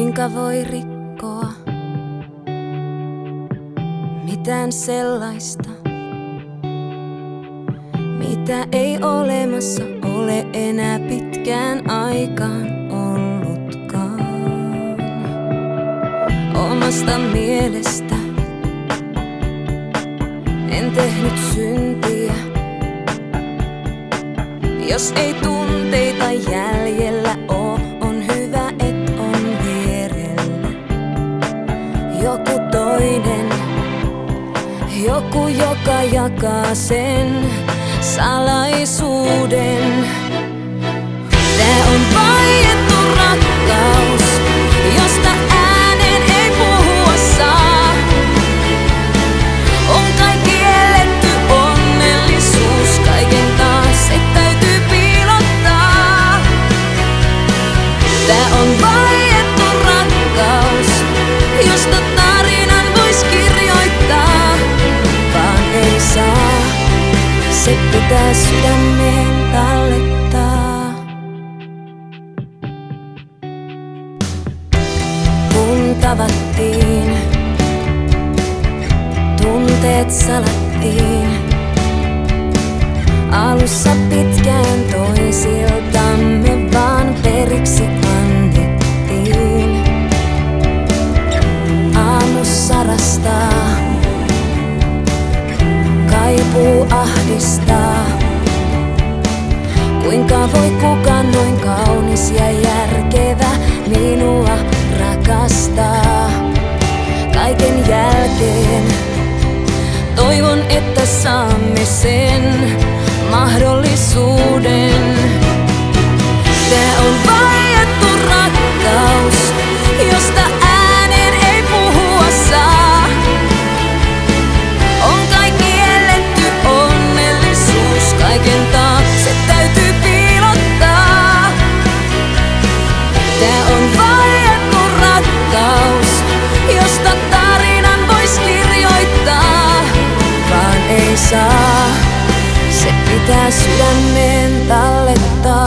Kuinka voi rikkoa mitään sellaista, mitä ei olemassa ole enää pitkään aikaan ollutkaan. Omasta mielestä en tehnyt syntiä, jos ei tunteita jäljellä oo, on hyvä et on vierellä joku toinen, joku joka jakaa sen salaisuuden. Tää on vaiettu rakkaus, josta ääneen ei puhua saa. On kai kielletty onnellisuus, kaiken taas se täytyy piilottaa. Tää on vaiettu rakkaus, josta tarinan vois kirjoittaa, vaan ei saa. Se pitää sydämeen tallettaa. Kun tavattiin, tunteet salattiin. Alussa pitkään toisiltamme vaan periksi annettiin. Aamu sarastaa, kaipuu ahdistaa. Kuinka voi kukaan noin kaunis ja järkevä minua rakastaa? Kaiken jälkeen toivon, että saamme sen mahdollisuuden. Tää on vaiettu rakkaus, josta ääneen ei puhua saa. On kai kielletty onnellisuus, kaiken taakse täytyy piilottaa. Tää on vaiettu rakkaus, josta tarinan vois kirjoittaa, vaan ei saa. Se pitää sydämeen tallettaa.